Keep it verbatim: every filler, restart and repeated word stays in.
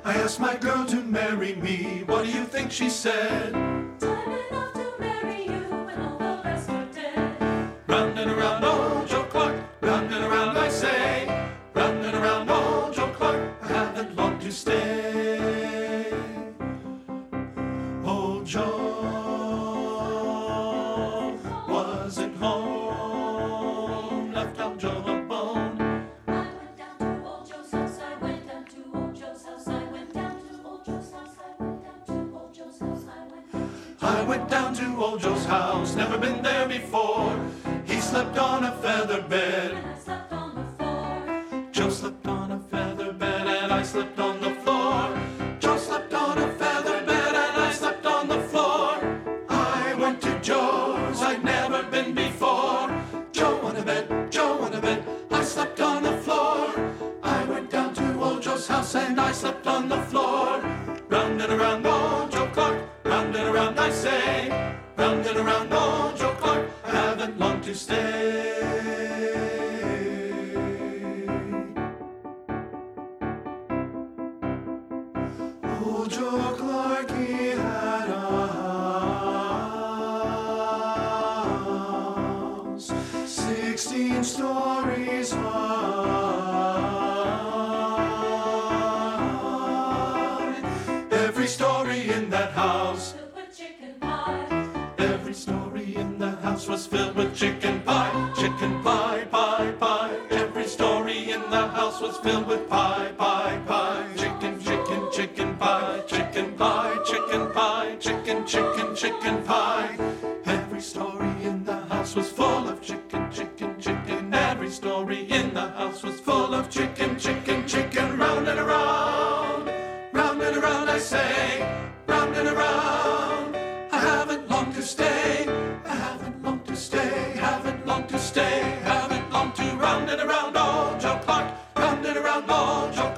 I asked my girl to marry me. What do you think she said? Time enough to marry you when all the rest are dead. Round and around, old Joe Clark. Round and around, I say. Round and around, old Joe Clark. I haven't long to stay. Old Joe wasn't home. Left old Joe alone. I went down to old Joe's house. I went down to old Joe's house. I went down to old Joe's house. I went down to old Joe's house. I went down to I went down to old Joe's house, never been there before. He slept on a feather bed. and I slept on the floor. Joe slept on a feather bed and I slept on the floor. Joe slept on a feather bed and I slept on the floor. I went to Joe's, I'd never been before. Joe on a bed, Joe on a bed, I slept on the floor. I went down to old Joe's house and I slept on the floor. Round and around old Joe Clark, round and around I say. Round and around old Joe Clark, I haven't long to stay. Old Joe Clark, he had a house, sixteen stories high. Every story in that house, Filled with chicken pie. every story in the house was filled with chicken pie, chicken pie, pie, pie. Every story in the house was filled with pie, pie, pie. Chicken, chicken, chicken pie, chicken pie, chicken pie, chicken, chicken, chicken pie. Every story in the house was full of chicken, chicken, chicken. Every story in the house was full of chicken, chicken, chicken. Round and around, round and around I say, round and around. I haven't long to stay, I haven't long to stay, haven't long to stay, haven't long to round and around old Joe Clark, round and around old Joe